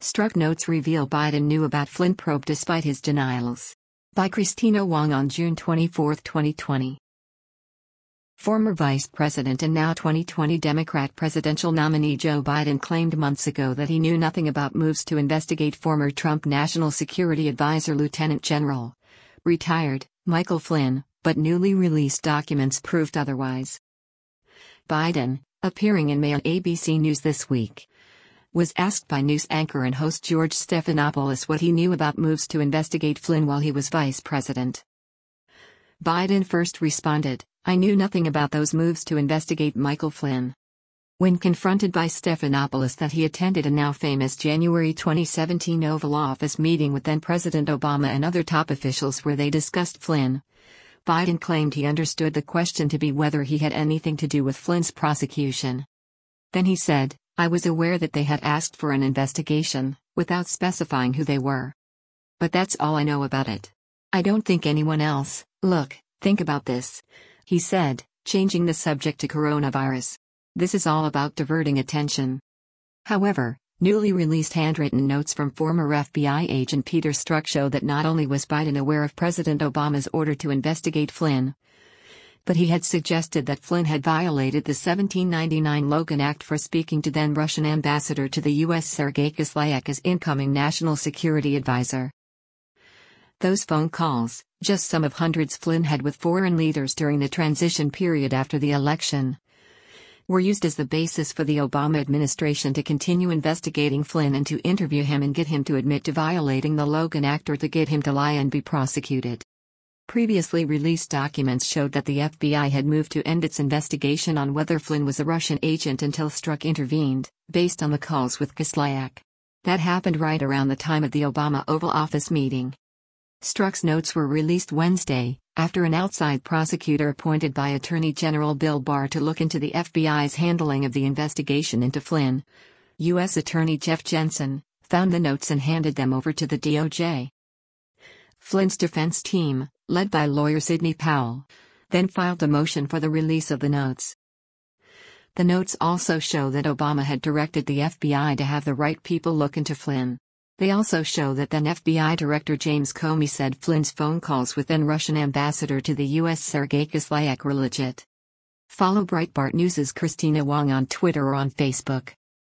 Strzok notes reveal Biden knew about Flynn probe despite his denials. By Christina Wong on June 24, 2020. Former Vice President and now 2020 Democrat presidential nominee Joe Biden claimed months ago that he knew nothing about moves to investigate former Trump National Security Advisor Lieutenant General, retired, Michael Flynn, but newly released documents proved otherwise. Biden, appearing in May on ABC News This Week, was asked by news anchor and host George Stephanopoulos what he knew about moves to investigate Flynn while he was vice president. Biden first responded, "I knew nothing about those moves to investigate Michael Flynn." When confronted by Stephanopoulos that he attended a now famous January 2017 Oval Office meeting with then-President Obama and other top officials where they discussed Flynn, Biden claimed he understood the question to be whether he had anything to do with Flynn's prosecution. Then he said, "I was aware that they had asked for an investigation, without specifying who they were. But that's all I know about it. I don't think anyone else." "Look, think about this," he said, changing the subject to coronavirus. "This is all about diverting attention." However, newly released handwritten notes from former FBI agent Peter Strzok show that not only was Biden aware of President Obama's order to investigate Flynn, but he had suggested that Flynn had violated the 1799 Logan Act for speaking to then-Russian ambassador to the U.S. Sergei Kislyak as incoming national security advisor. Those phone calls, just some of hundreds Flynn had with foreign leaders during the transition period after the election, were used as the basis for the Obama administration to continue investigating Flynn and to interview him and get him to admit to violating the Logan Act or to get him to lie and be prosecuted. Previously released documents showed that the FBI had moved to end its investigation on whether Flynn was a Russian agent until Strzok intervened, based on the calls with Kislyak. That happened right around the time of the Obama Oval Office meeting. Strzok's notes were released Wednesday, after an outside prosecutor appointed by Attorney General Bill Barr to look into the FBI's handling of the investigation into Flynn, U.S. Attorney Jeff Jensen, found the notes and handed them over to the DOJ. Flynn's defense team, led by lawyer Sidney Powell, then filed a motion for the release of the notes. The notes also show that Obama had directed the FBI to have the right people look into Flynn. They also show that then FBI Director James Comey said Flynn's phone calls with then-Russian ambassador to the U.S. Sergei Kislyak were legit. Follow Breitbart News' Christina Wong on Twitter or on Facebook.